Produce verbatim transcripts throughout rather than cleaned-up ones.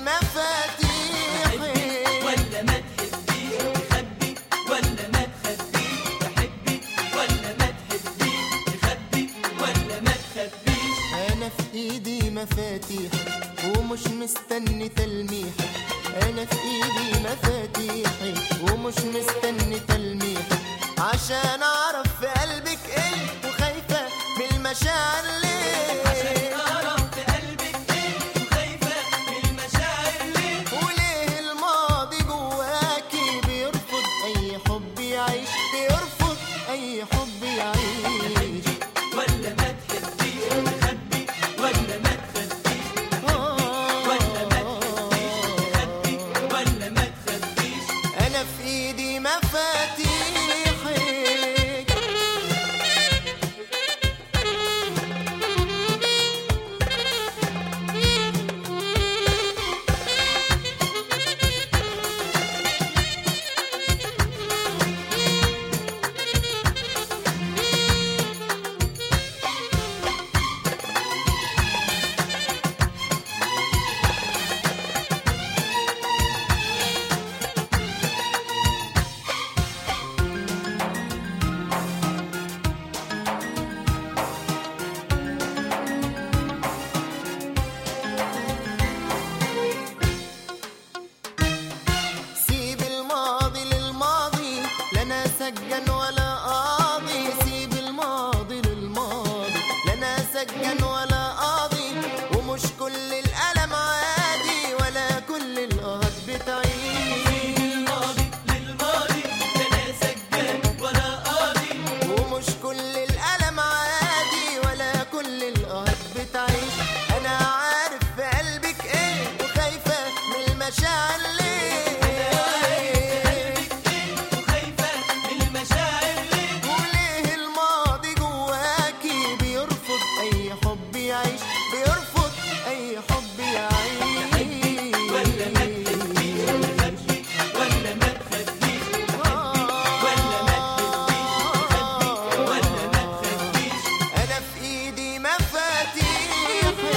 مفاتيحي. ولا ما تحبيش تخبي ولا ما تخبيش، تحبي ولا ما تحبيش، تخبي ولا ما تخبيش. انا في ايدي مفاتيحي ومش مستني تلميحي. انا في ايدي مفاتيحي ومش مستني تلميحي، عشان اعرف في قلبك ايه وخايفه من المشاعر ليه. عشان اعرف في قلبك ايه وخايفه من المشاعر ليه. وليه الماضي جواكي بيرفض اي حب يعيش، بيرفض اي حب يعيش. ولا ما تحبيش تخبي ولا ما تخبيش، ولا ما تحبيش تخبي ولا ما تخبيش. انا في ايدي مفاتيحي. سجن ولا قاضي، سيب الماضي للماضي، لا انا سجن ولا قاضي. ومش كل الألم عادي ولا كل القهر بتعيش. سيب الماضي للماضي، لا انا سجان ولا قاضي. ومش كل الألم عادي ولا كل القهر بتعيش. انا عارف في قلبك ايه وخايفة من المشاعر ليه. بيرفض اي حب يعيش. ولا ما تحبيش تخبي ولا ما تخبيش، ولا ما تحبيش تخبي ولا ما تخبيش. انا في ايدي مفاتيحي.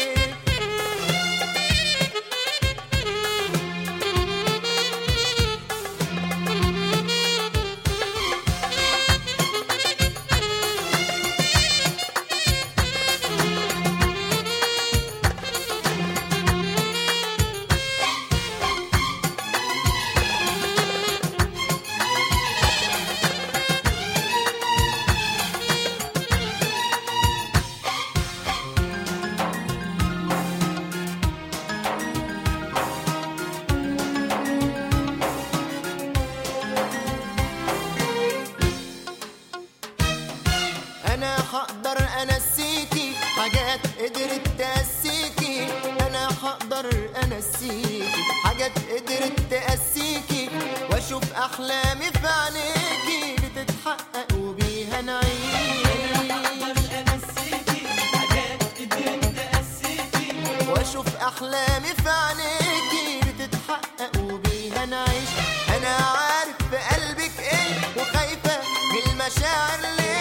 أنا هقدر أنسيكي حاجات قدرت تأسيكي. أنا هقدر أنسيكي حاجات قدرت تأسيكي، وأشوف أحلامي في عينيكي بتتحقق وبيها نعيش. أنا هقدر أنسيكي حاجات قدرت تأسيكي، وأشوف أحلامي في عينيكي بتتحقق وبيها نعيش. أنا عارف في قلبك إيه وخايفة من المشاعر ليه.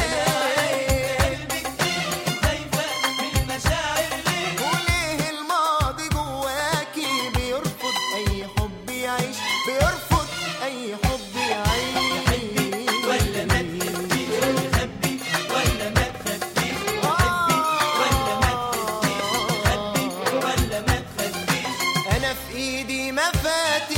بيرفض اي حب يعيش. ولا ما تحبيش تخبي ولا ما تخبيش، تحبي ولا ما تحبيش تخبي ولا ما تخبيش. انا في ايدي مفاتيح.